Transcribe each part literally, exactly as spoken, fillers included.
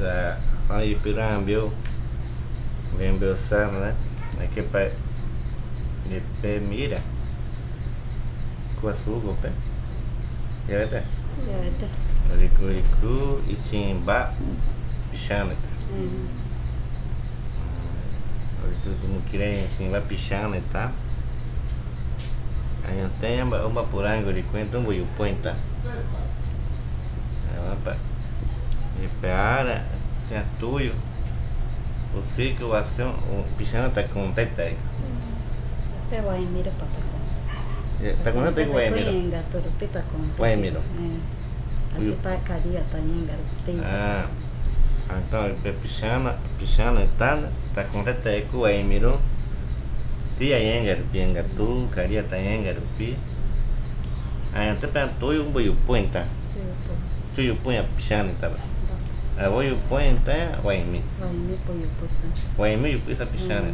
sa ai pirambio lembro sana, né? Aqui para de pé mira com açúcar, pé. Ya tá. Ya tá. Rico rico e sim ba pichana. Uhum. Rico como querer sim ba pichana, tá? Aí tem uma uma porango de quanto um o ponta. É para e peara tem tuyo. O ciclo vai ser o pichana tá com teta. Pe wai mira pata conta. Tá com teta wai mira. Kuyenga toro pita conta. Wai mira. Eh. Asi pa karia tanyenga te. Ah. Então, a pichana, pichana tá, tá com teta com wai mira. Si ayenga pienga tu, caria tanyenga pi. Aí até para tu um boi ponta. Tu o põe a pichana tá. A boi o ponta wai mi. Wai mi po yo posa. Wai mi o pisa pichana.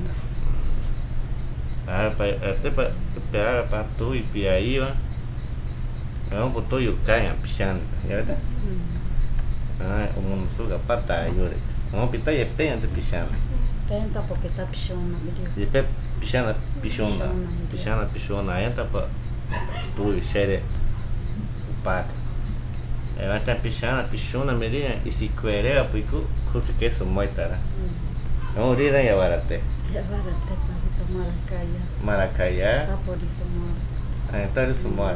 Ah, até para para para tu e pi aí, ó. Não botou o canha pichana, ya tá? Ah, o mundo suga pata aí, não pita é pé de pichana. Penta porque tá pichona, me diu. De pé pichana pichona, pichana pichona, aí tá para tu e xere o paca. Ela tá pichana pichona meria e se querer porque você quer se moitar. Não rir aí agora até. Agora até para ir para Maracaiá. Maracaiá. Tá por isso mora. Ah, então isso mora.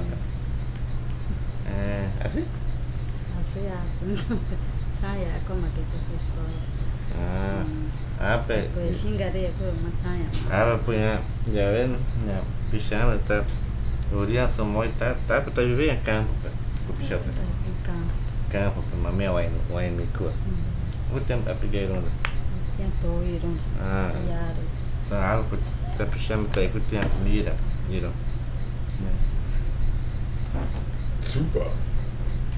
É, assim? Assim é. Chaya como que essa história. Ah. Ah, pe. Pues xingaré ko machaya. Ah, pues já, já vendo? Já. Pichana tá. Oria são moita, tá para viver em campo, pé. Pichana. Tá em campo. Campo, para mamãe vai vai me cor. O tempo a pegar onda. Tem toiro. Ah. Yare. Tá algo tá pichando tá que tem mira, mira. Super.